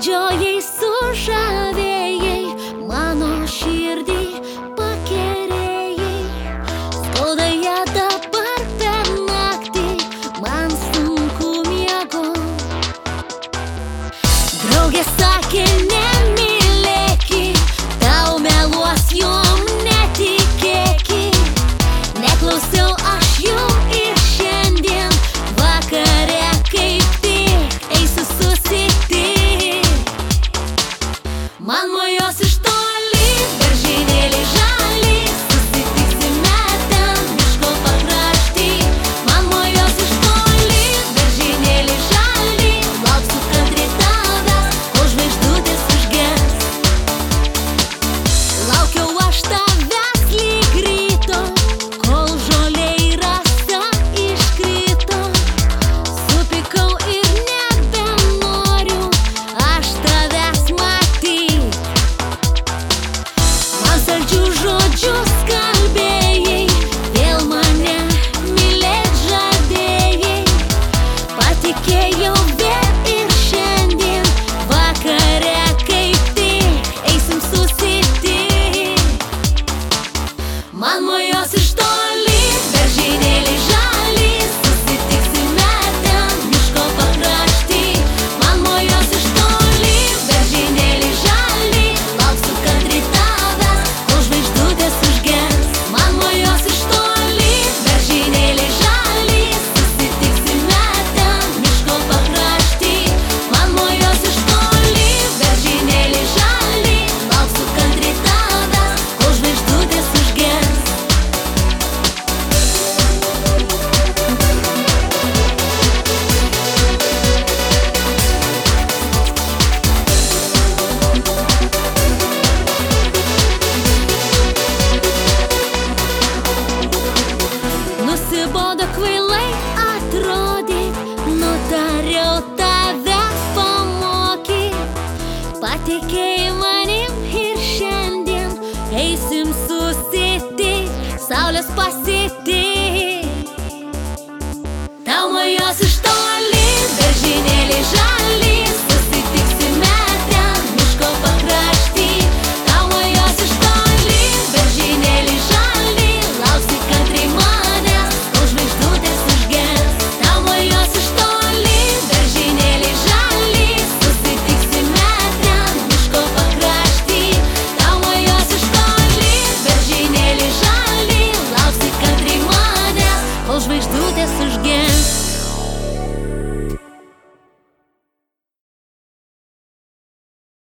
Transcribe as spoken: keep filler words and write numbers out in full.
Vedžiojai, sužavėjai, mano širdį pakerėjai. Spaudoje dabar per naktį, man sunku miegot. Draugė sakė, nemylėki, tau meluos, jom netikėki. Neklausiau aš jų ir šiandien vakare kaip tik eisiu susitikti. Man mojos iš toli, beržynėliai žali, susitiksime ten miško pakrašty. Man mojos iš toli, beržynėliai žali, lauksiu kantriai tavęs, kol žvaigždutės užges. Laukiau aš tavęs lyg ryto, kol žolė rasa iškrito. Supykau ir nebenoriu aš tavęs matyt. Man saldžius žodžius kalbėjai, vėl mane mylėt žadėjai. Patikėjau vėl ir šiandien vakare kaip tik eisim susitikti. Man mojos iš toli, beržynėliai žali, susitiksime ten miško pakrašty. Man mojos iš toli, beržynėliai žali, lauksiu kantriai tavęs, kol žvaigždutės užges. Man mojos iš toli, beržynėliai žali, susitiksime ten miško pakrašty. Man mojos iš toli, beržynėliai žali, lauksiu kantriai tavęs, kol žvaigždutės užges. Nusibodo kvailai atrodyt, nutariau tavęs pamokyt. Patikėjai manim ir šiandien eisim susitikt, saulės pasitikt. Tau mojos iš toli, beržynėliai žali, susitiksime ten miško pakrašty. Tau mojos iš toli, beržynėliai žali, lauksi kantriai manęs, kol žvaigždutės užges. Tau mojos iš toli, beržynėliai žali, susitiksime ten miško pakrašty. Tau mojos iš toli, beržynėliai žali, lauksi kantriai manęs, kol žvaigždutės užges.